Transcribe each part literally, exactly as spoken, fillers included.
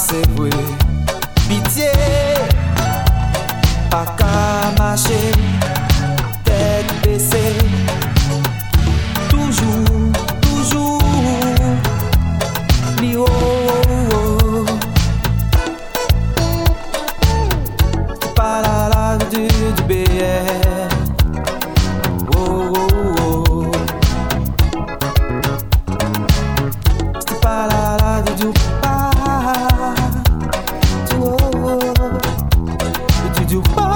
c'est vrai. Pitié, pas qu'à marcher, tête baissée. Toujours, toujours, li oh, oh, oh. C'est pas la la du, du B R. Oh, oh, oh. C'est pas la la du, du pas. Du, oh, oh. Du, du pas.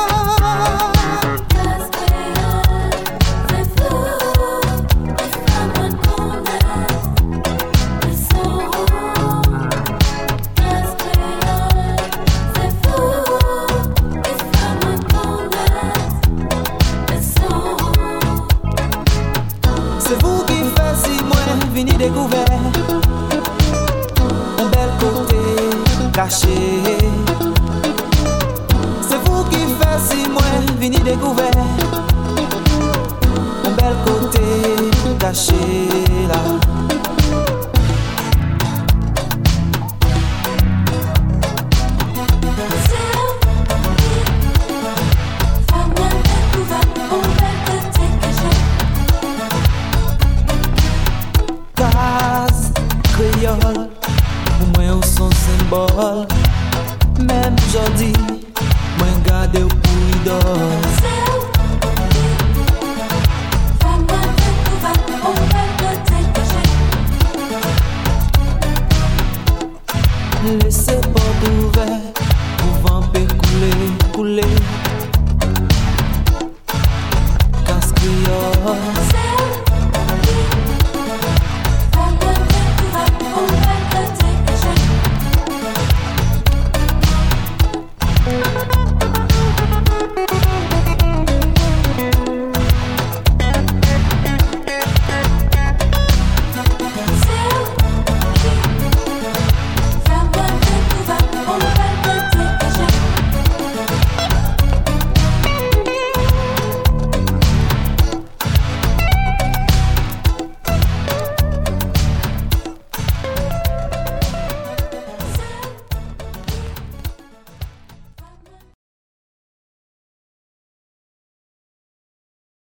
Vini découvert un bel côté caché. C'est vous qui faites si moi vini découvert un bel côté caché là. Pour moi, son symbole. Même aujourd'hui, moi, garde au pour idole. Laissez